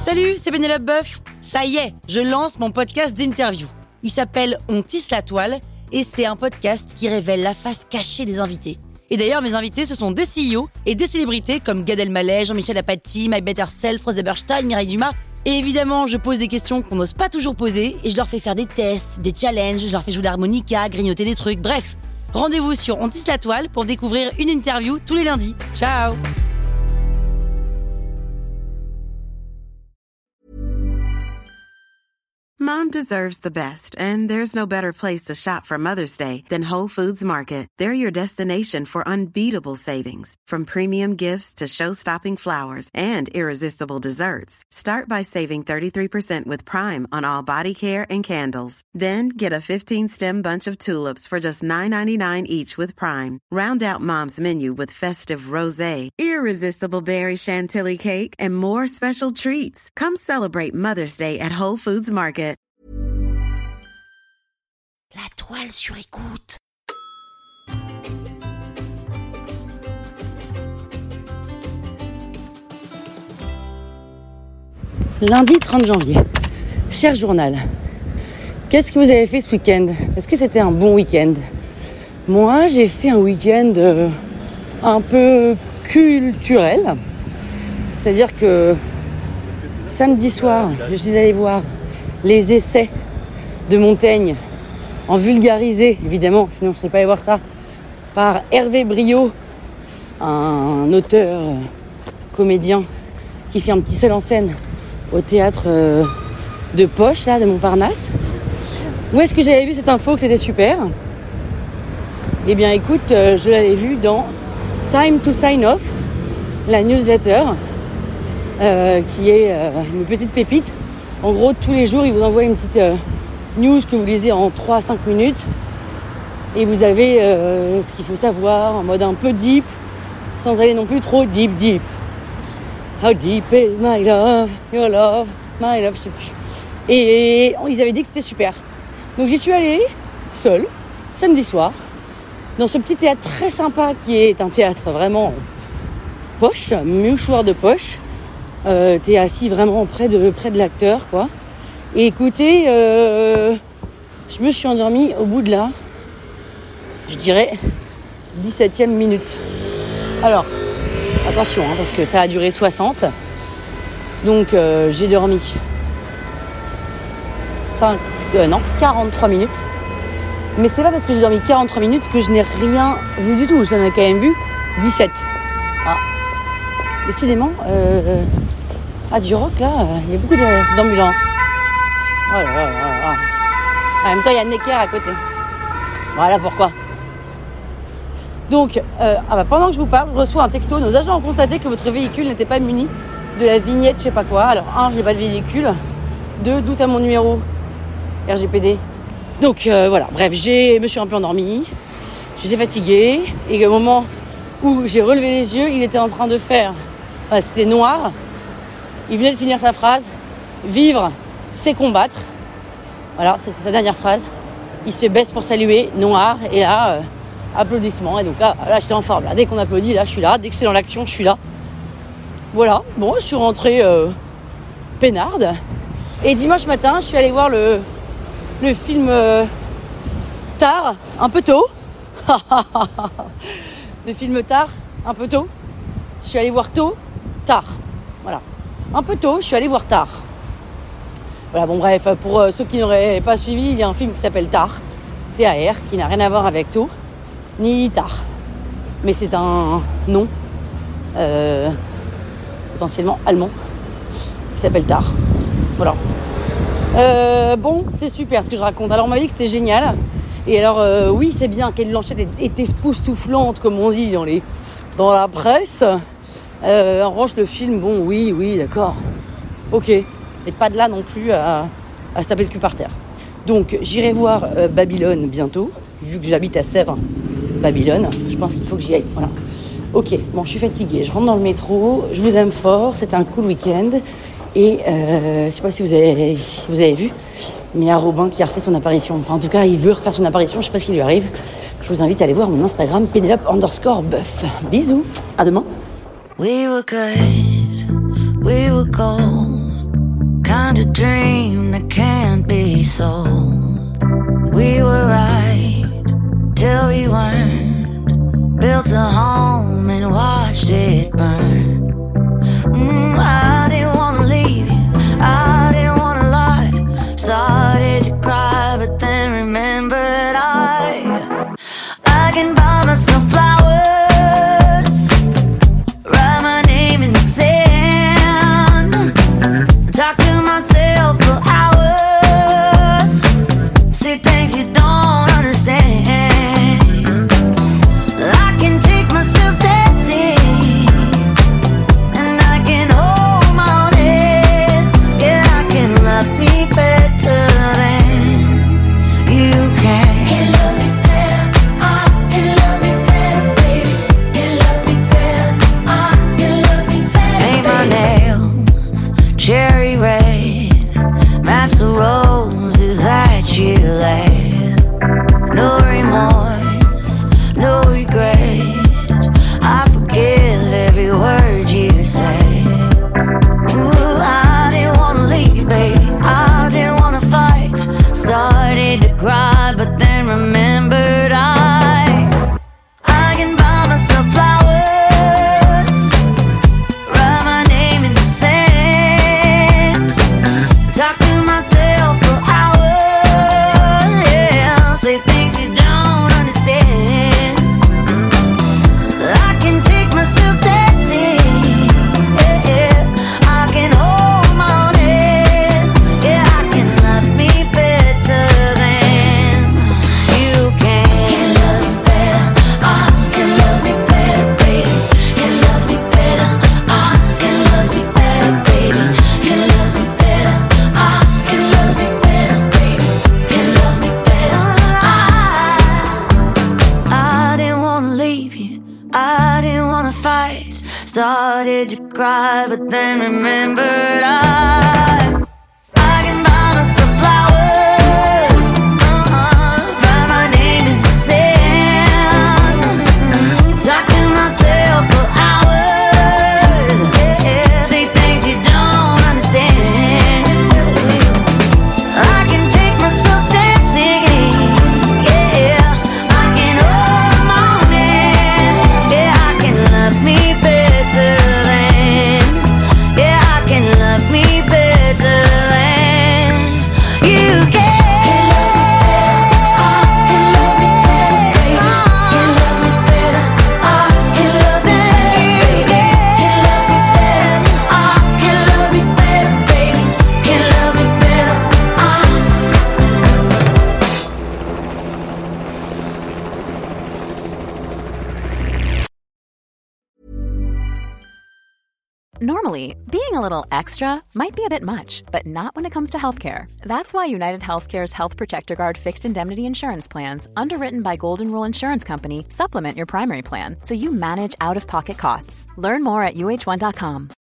Salut, c'est Pénélope Boeuf. Ça y est, je lance mon podcast d'interview. Il s'appelle On tisse la toile et c'est un podcast qui révèle la face cachée des invités. Et d'ailleurs, mes invités, ce sont des CEO et des célébrités comme Gad Elmaleh, Jean-Michel Apathy, My Better Self, Rose Eberstein, Mireille Dumas. Et évidemment, je pose des questions qu'on n'ose pas toujours poser et je leur fais faire des tests, des challenges, je leur fais jouer de l'harmonica, grignoter des trucs, bref. Rendez-vous sur On tisse la toile pour découvrir une interview tous les lundis. Ciao! Mom deserves the best, and there's no better place to shop for Mother's Day than Whole Foods Market. They're your destination for unbeatable savings, from premium gifts to show-stopping flowers and irresistible desserts. Start by saving 33% with Prime on all body care and candles. Then get a 15-stem bunch of tulips for just $9.99 each with Prime. Round out Mom's menu with festive rosé, irresistible berry chantilly cake, and more special treats. Come celebrate Mother's Day at Whole Foods Market. La toile sur écoute. Lundi 30 janvier. Cher journal, qu'est-ce que vous avez fait ce week-end ? Est-ce que c'était un bon week-end ? Moi, j'ai fait un week-end un peu culturel. C'est-à-dire que samedi soir, je suis allée voir les essais de Montaigne en vulgarisé, évidemment, sinon je ne serais pas allée voir ça, par Hervé Briot, un auteur, comédien, qui fait un petit seul en scène au théâtre de Poche, là, de Montparnasse. Où est-ce que j'avais vu cette info que c'était super ? Eh bien, écoute, je l'avais vu dans Time to Sign Off, la newsletter, qui est une petite pépite. En gros, tous les jours, il vous envoie une petite news que vous lisez en 3 à 5 minutes. Et vous avez ce qu'il faut savoir en mode un peu deep, sans aller non plus trop deep. How deep is my love, your love, my love, je sais plus. Et ils avaient dit que c'était super. Donc j'y suis allée, seule, samedi soir, dans ce petit théâtre très sympa qui est un théâtre vraiment poche, mouchoir de poche. T'es assis vraiment près de l'acteur, quoi. Et écoutez, je me suis endormie au bout de là, je dirais, 17e minute. Alors, attention, parce que ça a duré 60. Donc, j'ai dormi 43 minutes. Mais c'est pas parce que j'ai dormi 43 minutes que je n'ai rien vu du tout. J'en ai quand même vu 17. Ah. Décidément, du rock, là, il y a beaucoup d'ambulances. Oh là là là là. En même temps, il y a Necker à côté. Voilà pourquoi. Donc, pendant que je vous parle, je reçois un texto. Nos agents ont constaté que votre véhicule n'était pas muni de la vignette, je sais pas quoi. Alors, 1, je n'ai pas de véhicule. 2, doute à mon numéro RGPD. Donc, voilà. Bref, je me suis un peu endormie. J'étais fatiguée. Et au moment où j'ai relevé les yeux, il était en train de faire... c'était noir. Il venait de finir sa phrase. Vivre, c'est combattre. Voilà, c'était sa dernière phrase. Il se baisse pour saluer, noir. Et là, applaudissements. Et donc là, j'étais en forme. Là. Dès qu'on applaudit, là, je suis là. Dès que c'est dans l'action, je suis là. Voilà. Bon, je suis rentrée peinarde. Et dimanche matin, je suis allée voir le film tard, un peu tôt. Le film tard, un peu tôt. Je suis allée voir tôt, tard. Voilà. Un peu tôt, je suis allée voir tard. Voilà, bon bref, pour ceux qui n'auraient pas suivi, il y a un film qui s'appelle Tar, T-A-R, qui n'a rien à voir avec tôt, ni tard. Mais c'est un nom potentiellement allemand qui s'appelle Tar. Voilà. Bon, c'est super ce que je raconte. Alors on m'a dit que c'était génial. Et alors, oui, c'est bien Kate Blanchett était époustouflante, comme on dit dans la presse. En revanche, le film, bon, oui, d'accord. Ok. Et pas de là non plus à se taper le cul par terre. Donc, j'irai voir Babylone bientôt. Vu que j'habite à Sèvres, Babylone. Je pense qu'il faut que j'y aille. Voilà. Ok, bon, je suis fatiguée. Je rentre dans le métro. Je vous aime fort. C'était un cool week-end. Et je sais pas si vous avez vu, mais il y a Robin qui a refait son apparition. Enfin, en tout cas, il veut refaire son apparition. Je sais pas ce qui lui arrive. Je vous invite à aller voir mon Instagram, Pénélope_Boeuf. Bisous. À demain. We were good, we were gold. cry, but then remembered I can buy myself flowers, write my name in the sand, talk to myself for hours, say things you don't understand. I can take myself dancing, I can hold my hand, I can love me better than, I can love me better than you can. Normally, being a little extra might be a bit much, but not when it comes to healthcare. That's why United Healthcare's Health Protector Guard fixed indemnity insurance plans, underwritten by Golden Rule Insurance Company, supplement your primary plan so you manage out-of-pocket costs. Learn more at uh1.com.